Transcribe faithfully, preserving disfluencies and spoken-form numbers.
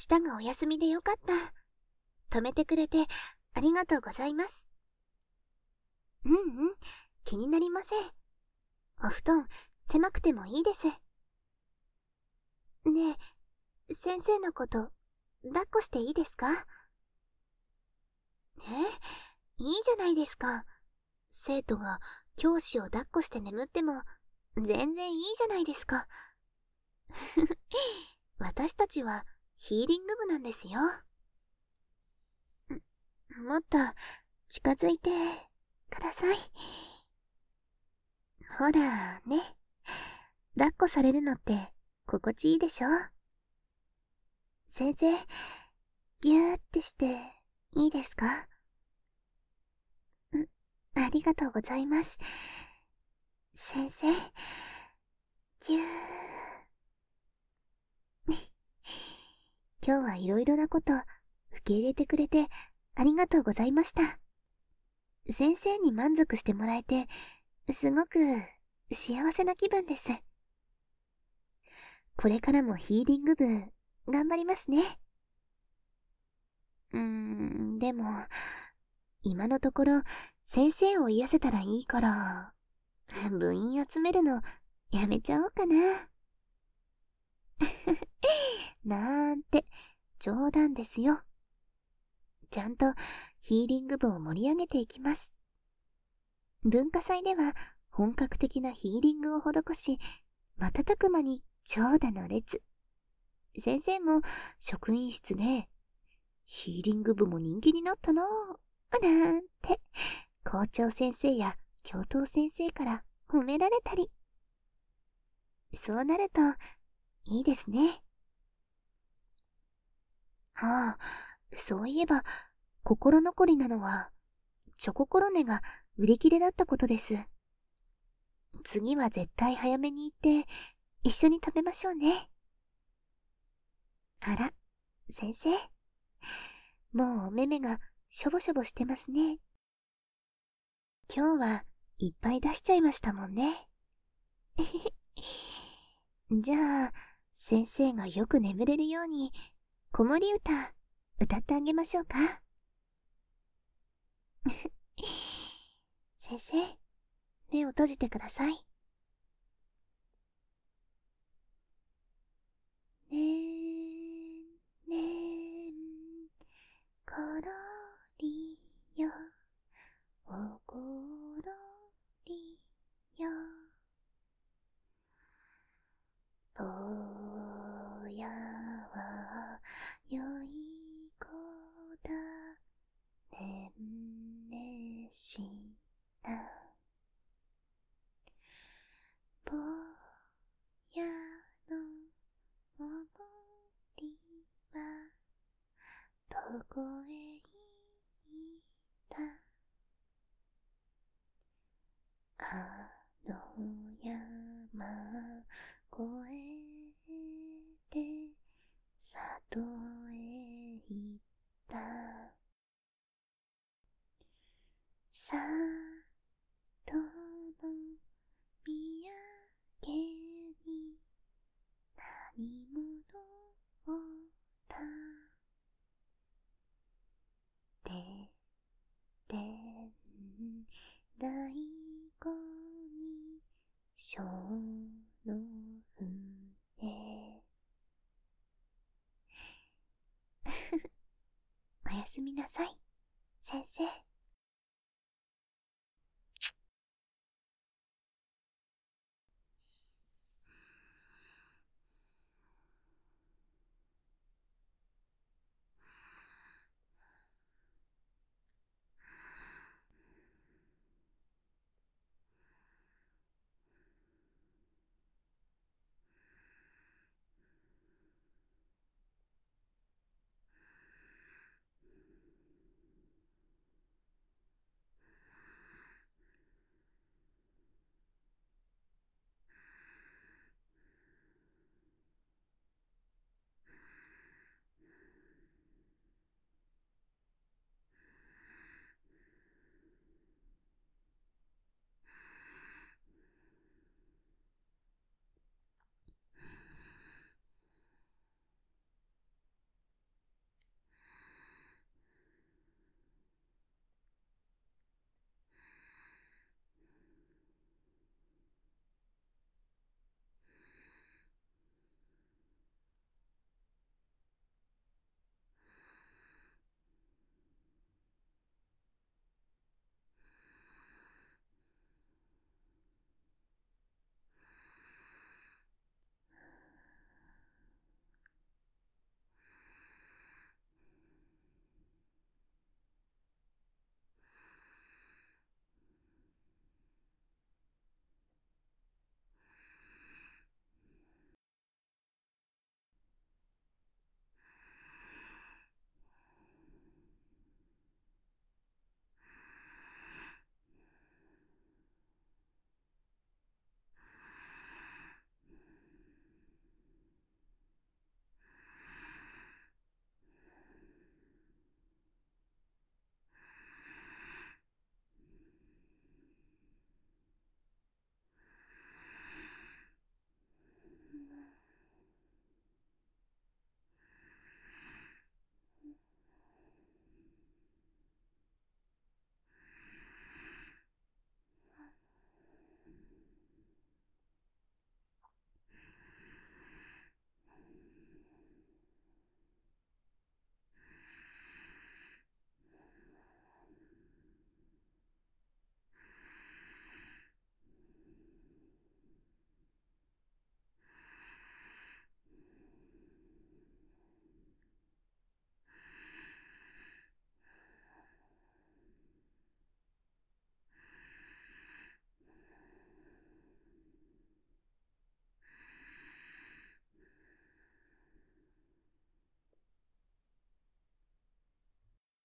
日がお休みでよかった。止めてくれてありがとうございます。うんうん、気になりません。お布団、狭くてもいいです。ねえ、先生のこと、抱っこしていいですか？え、いいじゃないですか。生徒が教師を抱っこして眠っても、全然いいじゃないですか。私たちはヒーリング部なんですよ。もっと近づいてください。ほらね、抱っこされるのって心地いいでしょ？先生、ぎゅーってしていいですか？ん、ありがとうございます。先生、ぎゅー。今日はいろいろなこと受け入れてくれてありがとうございました。先生に満足してもらえて、すごく幸せな気分です。これからもヒーリング部、頑張りますね。うーん、でも、今のところ、先生を癒せたらいいから、部員集めるの、やめちゃおうかな。なーんて、冗談ですよ。ちゃんとヒーリング部を盛り上げていきます。文化祭では本格的なヒーリングを施し、瞬く間に長蛇の列。先生も職員室で、ヒーリング部も人気になったなぁ、なんて、校長先生や教頭先生から褒められたり。そうなると、いいですね。ああ、そういえば、心残りなのは、チョココロネが売り切れだったことです。次は絶対早めに行って、一緒に食べましょうね。あら、先生。もうお目目がしょぼしょぼしてますね。今日はいっぱい出しちゃいましたもんね。じゃあ、先生がよく眠れるように、子守歌、歌ってあげましょうか。先生、目を閉じてください。ねんねんころりよ、おころりよ、ぼやはよい子だねんねしたぼやのおもりはどこへ行ったあの山越えて里へ行った里の土産に何物をたててんだいこにしょうの船おやすみなさい。